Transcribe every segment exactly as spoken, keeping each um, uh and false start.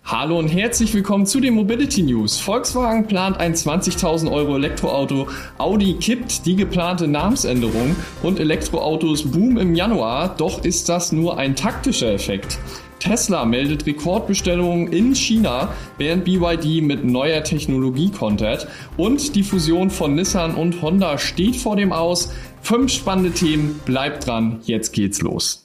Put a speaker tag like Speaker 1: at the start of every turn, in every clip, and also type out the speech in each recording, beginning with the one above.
Speaker 1: Hallo und herzlich willkommen zu den Mobility News. Volkswagen plant ein zwanzigtausend Euro Elektroauto, Audi kippt die geplante Namensänderung und Elektroautos boomen im Januar, doch ist das nur ein taktischer Effekt. Tesla meldet Rekordbestellungen in China, während B Y D mit neuer Technologie kontert und die Fusion von Nissan und Honda steht vor dem Aus. Fünf spannende Themen, bleibt dran, jetzt geht's los.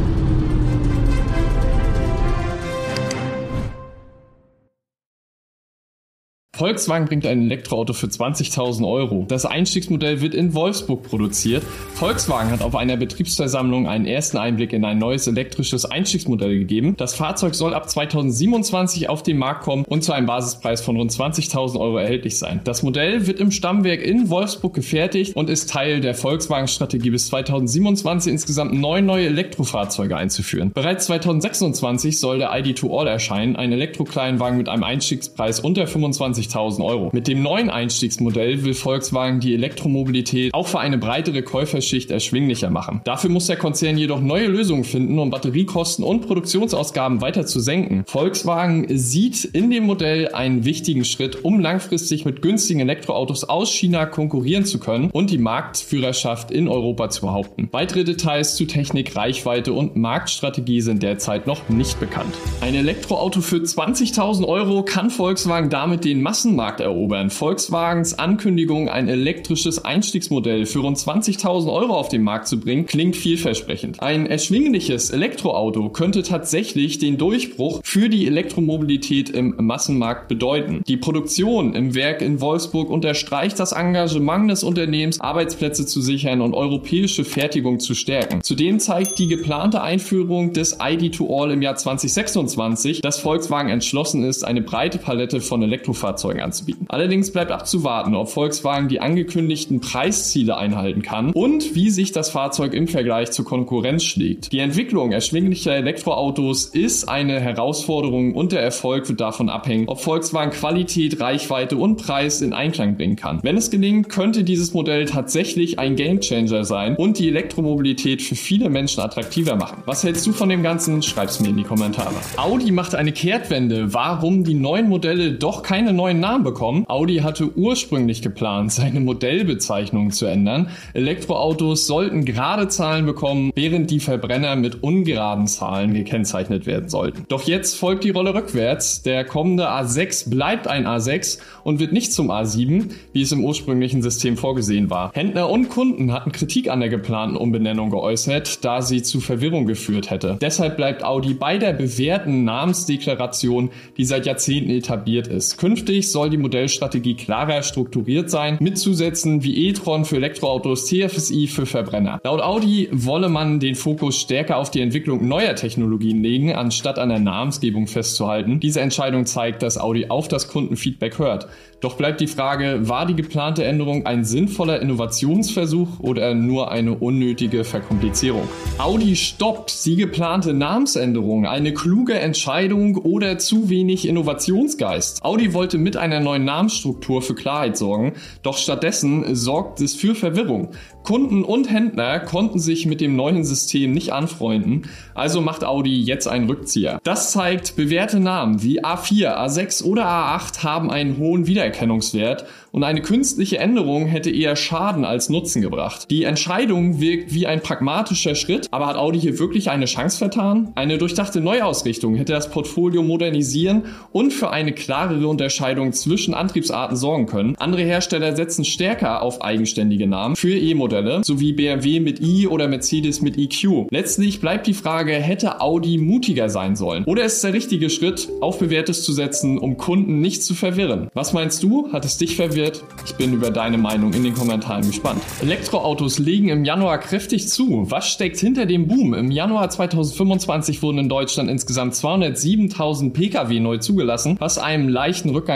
Speaker 1: Volkswagen bringt ein Elektroauto für zwanzigtausend Euro. Das Einstiegsmodell wird in Wolfsburg produziert. Volkswagen hat auf einer Betriebsversammlung einen ersten Einblick in ein neues elektrisches Einstiegsmodell gegeben. Das Fahrzeug soll ab zweitausendsiebenundzwanzig auf den Markt kommen und zu einem Basispreis von rund zwanzigtausend Euro erhältlich sein. Das Modell wird im Stammwerk in Wolfsburg gefertigt und ist Teil der Volkswagen-Strategie bis zweitausendsiebenundzwanzig insgesamt neun neue Elektrofahrzeuge einzuführen. Bereits zweitausendsechsundzwanzig soll der I D zwei All erscheinen, ein Elektrokleinwagen mit einem Einstiegspreis unter fünfundzwanzigtausend Euro. Mit dem neuen Einstiegsmodell will Volkswagen die Elektromobilität auch für eine breitere Käuferschicht erschwinglicher machen. Dafür muss der Konzern jedoch neue Lösungen finden, um Batteriekosten und Produktionsausgaben weiter zu senken. Volkswagen sieht in dem Modell einen wichtigen Schritt, um langfristig mit günstigen Elektroautos aus China konkurrieren zu können und die Marktführerschaft in Europa zu behaupten. Weitere Details zu Technik, Reichweite und Marktstrategie sind derzeit noch nicht bekannt. Ein Elektroauto für zwanzigtausend Euro kann Volkswagen damit den Massenmarkt erobern. Volkswagens Ankündigung, ein elektrisches Einstiegsmodell für rund zwanzigtausend Euro auf den Markt zu bringen, klingt vielversprechend. Ein erschwingliches Elektroauto könnte tatsächlich den Durchbruch für die Elektromobilität im Massenmarkt bedeuten. Die Produktion im Werk in Wolfsburg unterstreicht das Engagement des Unternehmens, Arbeitsplätze zu sichern und europäische Fertigung zu stärken. Zudem zeigt die geplante Einführung des I D zwei All im Jahr zweitausendsechsundzwanzig, dass Volkswagen entschlossen ist, eine breite Palette von Elektrofahrzeugen anzubieten. Allerdings bleibt abzuwarten, ob Volkswagen die angekündigten Preisziele einhalten kann und wie sich das Fahrzeug im Vergleich zur Konkurrenz schlägt. Die Entwicklung erschwinglicher Elektroautos ist eine Herausforderung und der Erfolg wird davon abhängen, ob Volkswagen Qualität, Reichweite und Preis in Einklang bringen kann. Wenn es gelingt, könnte dieses Modell tatsächlich ein Gamechanger sein und die Elektromobilität für viele Menschen attraktiver machen. Was hältst du von dem Ganzen? Schreib's mir in die Kommentare. Audi macht eine Kehrtwende. Warum die neuen Modelle doch keine neuen Namen bekommen? Audi hatte ursprünglich geplant, seine Modellbezeichnung zu ändern. Elektroautos sollten gerade Zahlen bekommen, während die Verbrenner mit ungeraden Zahlen gekennzeichnet werden sollten. Doch jetzt folgt die Rolle rückwärts. Der kommende A sechs bleibt ein A sechs und wird nicht zum A sieben, wie es im ursprünglichen System vorgesehen war. Händler und Kunden hatten Kritik an der geplanten Umbenennung geäußert, da sie zu Verwirrung geführt hätte. Deshalb bleibt Audi bei der bewährten Namensdeklaration, die seit Jahrzehnten etabliert ist. Künftig soll die Modellstrategie klarer strukturiert sein, mit Zusätzen wie e-tron für Elektroautos, T F S I für Verbrenner. Laut Audi wolle man den Fokus stärker auf die Entwicklung neuer Technologien legen, anstatt an der Namensgebung festzuhalten. Diese Entscheidung zeigt, dass Audi auf das Kundenfeedback hört. Doch bleibt die Frage, war die geplante Änderung ein sinnvoller Innovationsversuch oder nur eine unnötige Verkomplizierung? Audi stoppt die geplante Namensänderung, eine kluge Entscheidung oder zu wenig Innovationsgeist? Audi wollte mit einer neuen Namensstruktur für Klarheit sorgen, doch stattdessen sorgt es für Verwirrung. Kunden und Händler konnten sich mit dem neuen System nicht anfreunden, also macht Audi jetzt einen Rückzieher. Das zeigt, bewährte Namen wie A vier, A sechs oder A acht haben einen hohen Wiedererkennungswert und eine künstliche Änderung hätte eher Schaden als Nutzen gebracht. Die Entscheidung wirkt wie ein pragmatischer Schritt, aber hat Audi hier wirklich eine Chance vertan? Eine durchdachte Neuausrichtung hätte das Portfolio modernisieren und für eine klarere Unterscheidung zwischen Antriebsarten sorgen können. Andere Hersteller setzen stärker auf eigenständige Namen für E-Modelle, sowie B M W mit i oder Mercedes mit E Q. Letztlich bleibt die Frage, hätte Audi mutiger sein sollen? Oder ist es der richtige Schritt, auf Bewährtes zu setzen, um Kunden nicht zu verwirren? Was meinst du? Hat es dich verwirrt? Ich bin über deine Meinung in den Kommentaren gespannt. Elektroautos legen im Januar kräftig zu. Was steckt hinter dem Boom? Im Januar zweitausendfünfundzwanzig wurden in Deutschland insgesamt zweihundertsiebentausend Pkw neu zugelassen, was einem leichten Rückgang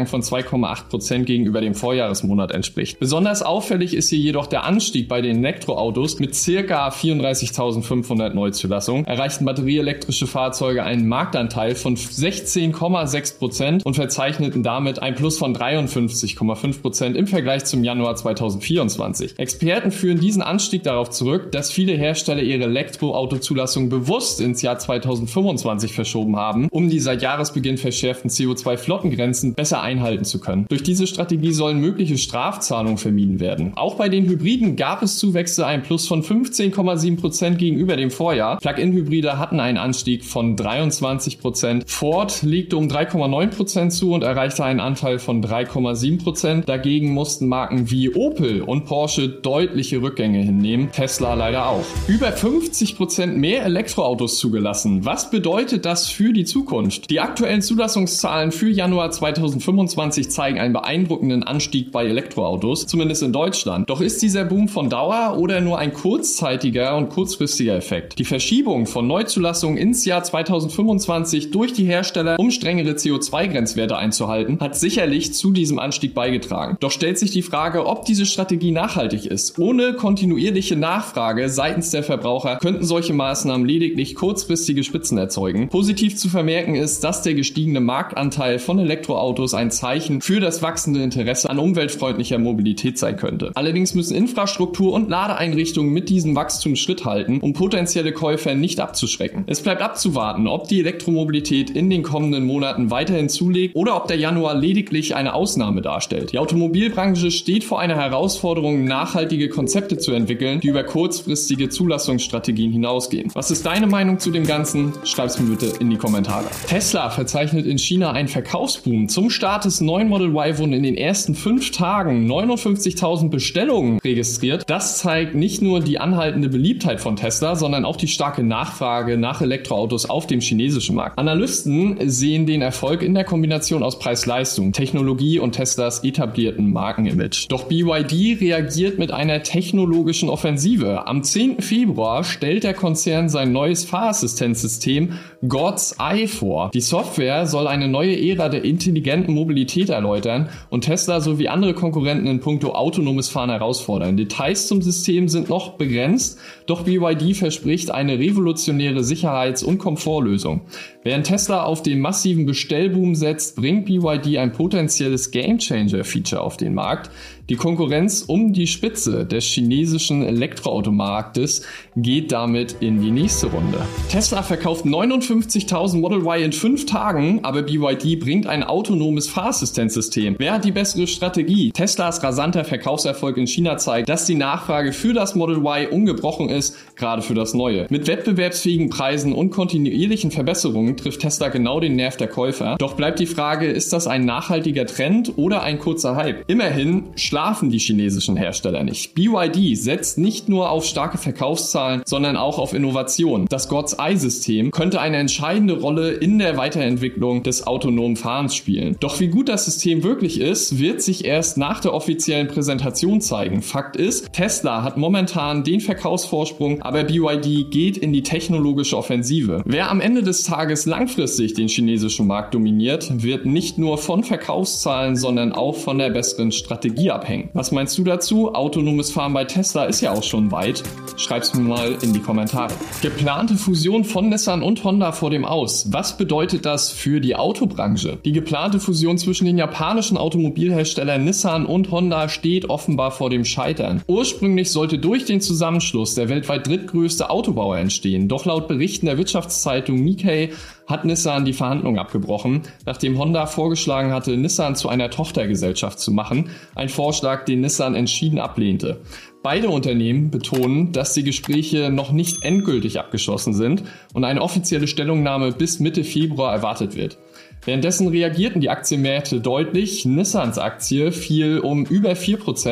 Speaker 1: von zwei Komma acht Prozent gegenüber dem Vorjahresmonat entspricht. Besonders auffällig ist hier jedoch der Anstieg bei den Elektroautos. Mit ca. vierunddreißigtausendfünfhundert Neuzulassungen erreichten batterieelektrische Fahrzeuge einen Marktanteil von sechzehn Komma sechs Prozent und verzeichneten damit ein Plus von dreiundfünfzig Komma fünf Prozent im Vergleich zum Januar zweitausendvierundzwanzig. Experten führen diesen Anstieg darauf zurück, dass viele Hersteller ihre Elektroautozulassung bewusst ins Jahr zweitausendfünfundzwanzig verschoben haben, um die seit Jahresbeginn verschärften C O zwei Flottengrenzen besser einhalten zu können. Durch diese Strategie sollen mögliche Strafzahlungen vermieden werden. Auch bei den Hybriden gab es Zuwächse, ein Plus von fünfzehn Komma sieben Prozent gegenüber dem Vorjahr. Plug-in-Hybride hatten einen Anstieg von dreiundzwanzig Prozent. Ford legte um drei Komma neun Prozent zu und erreichte einen Anteil von drei Komma sieben Prozent. Dagegen mussten Marken wie Opel und Porsche deutliche Rückgänge hinnehmen. Tesla leider auch. Über fünfzig Prozent mehr Elektroautos zugelassen. Was bedeutet das für die Zukunft? Die aktuellen Zulassungszahlen für Januar zweitausendfünfundzwanzig zeigen einen beeindruckenden Anstieg bei Elektroautos, zumindest in Deutschland. Doch ist dieser Boom von Dauer oder nur ein kurzzeitiger und kurzfristiger Effekt? Die Verschiebung von Neuzulassungen ins Jahr zweitausendfünfundzwanzig durch die Hersteller, um strengere C O zwei Grenzwerte einzuhalten, hat sicherlich zu diesem Anstieg beigetragen. Doch stellt sich die Frage, ob diese Strategie nachhaltig ist. Ohne kontinuierliche Nachfrage seitens der Verbraucher könnten solche Maßnahmen lediglich kurzfristige Spitzen erzeugen. Positiv zu vermerken ist, dass der gestiegene Marktanteil von Elektroautos ein Zeichen für das wachsende Interesse an umweltfreundlicher Mobilität sein könnte. Allerdings müssen Infrastruktur und Ladeeinrichtungen mit diesem Wachstum Schritt halten, um potenzielle Käufer nicht abzuschrecken. Es bleibt abzuwarten, ob die Elektromobilität in den kommenden Monaten weiterhin zulegt oder ob der Januar lediglich eine Ausnahme darstellt. Die Automobilbranche steht vor einer Herausforderung, nachhaltige Konzepte zu entwickeln, die über kurzfristige Zulassungsstrategien hinausgehen. Was ist deine Meinung zu dem Ganzen? Schreib's mir bitte in die Kommentare. Tesla verzeichnet in China einen Verkaufsboom. Zum Start des neuen Model Y wurden in den ersten fünf Tagen neunundfünfzigtausend Bestellungen registriert. Das zeigt nicht nur die anhaltende Beliebtheit von Tesla, sondern auch die starke Nachfrage nach Elektroautos auf dem chinesischen Markt. Analysten sehen den Erfolg in der Kombination aus Preis-Leistung, Technologie und Teslas etablierten Markenimage. Doch B Y D reagiert mit einer technologischen Offensive. Am zehnten Februar stellt der Konzern sein neues Fahrassistenzsystem God's Eye vor. Die Software soll eine neue Ära der intelligenten Mobilität erläutern und Tesla sowie andere Konkurrenten in puncto autonomes Fahren herausfordern. Details zum System sind noch begrenzt, doch B Y D verspricht eine revolutionäre Sicherheits- und Komfortlösung. Während Tesla auf den massiven Bestellboom setzt, bringt B Y D ein potenzielles Gamechanger-Feature auf den Markt. Die Konkurrenz um die Spitze des chinesischen Elektroautomarktes geht damit in die nächste Runde. Tesla verkauft neunundfünfzigtausend Model Y in fünf Tagen, aber B Y D bringt ein autonomes Fahrassistenzsystem. Wer hat die bessere Strategie? Teslas rasanter Verkaufserfolg in China zeigt, dass die Nachfrage für das Model Y ungebrochen ist, gerade für das Neue. Mit wettbewerbsfähigen Preisen und kontinuierlichen Verbesserungen trifft Tesla genau den Nerv der Käufer. Doch bleibt die Frage, ist das ein nachhaltiger Trend oder ein kurzer Hype? Immerhin schlafen die chinesischen Hersteller nicht. B Y D setzt nicht nur auf starke Verkaufszahlen, sondern auch auf Innovation. Das God's Eye-System könnte eine entscheidende Rolle in der Weiterentwicklung des autonomen Fahrens spielen. Doch wie gut das System wirklich ist, wird sich erst nach der offiziellen Präsentation zeigen. Fakt ist, Tesla hat momentan den Verkaufsvorsprung, aber B Y D geht in die technologische Offensive. Wer am Ende des Tages langfristig den chinesischen Markt dominiert, wird nicht nur von Verkaufszahlen, sondern auch von der besseren Strategie abhängen. Was meinst du dazu? Autonomes Fahren bei Tesla ist ja auch schon weit. Schreib's mir mal in die Kommentare. Geplante Fusion von Nissan und Honda vor dem Aus. Was bedeutet das für die Autobranche? Die geplante Fusion zwischen den japanischen Automobilherstellern Nissan und Honda steht offenbar vor dem Scheitern. Ursprünglich sollte durch den Zusammenschluss der weltweit drittgrößte Autobauer entstehen. Doch laut Berichten der Wirtschaftszeitung Nikkei hat Nissan die Verhandlungen abgebrochen, nachdem Honda vorgeschlagen hatte, Nissan zu einer Tochtergesellschaft zu machen. Ein Vorschlag, den Nissan entschieden ablehnte. Beide Unternehmen betonen, dass die Gespräche noch nicht endgültig abgeschlossen sind und eine offizielle Stellungnahme bis Mitte Februar erwartet wird. Währenddessen reagierten die Aktienmärkte deutlich. Nissans Aktie fiel um über vier Prozent,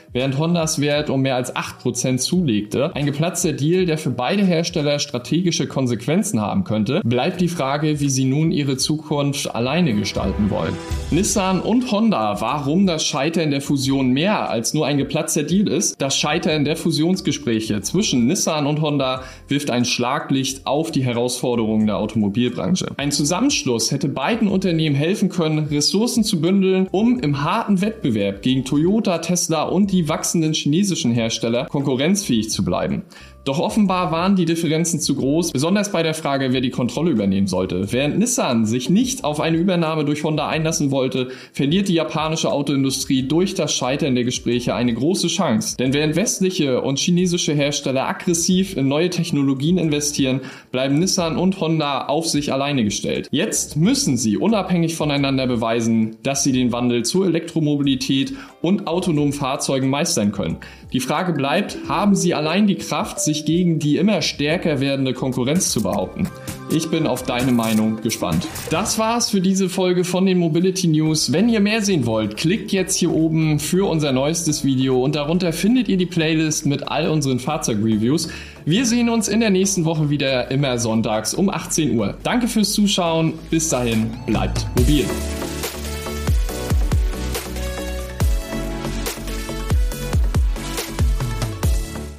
Speaker 1: während Hondas Wert um mehr als acht Prozent zulegte. Ein geplatzter Deal, der für beide Hersteller strategische Konsequenzen haben könnte. Bleibt die Frage, wie sie nun ihre Zukunft alleine gestalten wollen. Nissan und Honda, warum das Scheitern der Fusion mehr als nur ein geplatzter Deal ist? Das Scheitern der Fusionsgespräche zwischen Nissan und Honda wirft ein Schlaglicht auf die Herausforderungen der Automobilbranche. Ein Zusammenschluss hätte beiden Unternehmen helfen können, Ressourcen zu bündeln, um im harten Wettbewerb gegen Toyota, Tesla und die wachsenden chinesischen Hersteller konkurrenzfähig zu bleiben. Doch offenbar waren die Differenzen zu groß, besonders bei der Frage, wer die Kontrolle übernehmen sollte. Während Nissan sich nicht auf eine Übernahme durch Honda einlassen wollte, verliert die japanische Autoindustrie durch das Scheitern der Gespräche eine große Chance. Denn während westliche und chinesische Hersteller aggressiv in neue Technologien investieren, bleiben Nissan und Honda auf sich alleine gestellt. Jetzt müssen sie unabhängig voneinander beweisen, dass sie den Wandel zur Elektromobilität und autonomen Fahrzeugen meistern können. Die Frage bleibt, haben sie allein die Kraft, sich gegen die immer stärker werdende Konkurrenz zu behaupten? Ich bin auf deine Meinung gespannt. Das war's für diese Folge von den Mobility News. Wenn ihr mehr sehen wollt, klickt jetzt hier oben für unser neuestes Video und darunter findet ihr die Playlist mit all unseren Fahrzeugreviews. Wir sehen uns in der nächsten Woche wieder, immer sonntags um achtzehn Uhr. Danke fürs Zuschauen. Bis dahin, bleibt mobil.